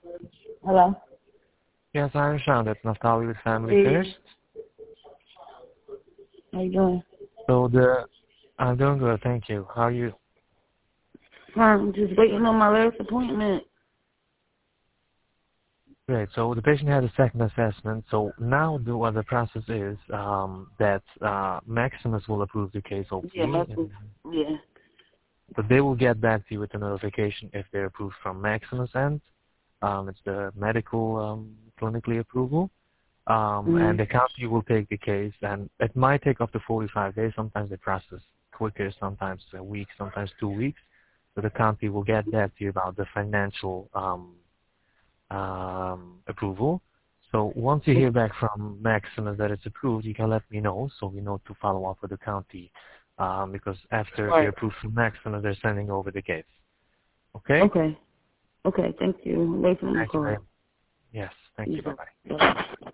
Hello? Yes, I understand. That's Naftali with Family Hey. First. How you doing? So I'm doing good, thank you. How are you? I'm just waiting on my last appointment. Great. So the patient had a second assessment. So now what the process is that Maximus will approve the case Yeah, hopefully, Maximus. Yeah. but they will get back to you with a notification if they're approved from Maximus end. It's the medical clinically approval. And the county will take the case, and it might take up to 45 days. Sometimes they process quicker, sometimes a week, sometimes 2 weeks. So the county will get back to you about the financial approval. So once you hear back from Maximus that it's approved, you can let me know so we know to follow up with the county. Because after they're approved from Maximus, they're sending over the case. Okay? Okay. Okay, thank you. Wait for my Thank you call. very much. Yes, thank you. Bye-bye. Bye.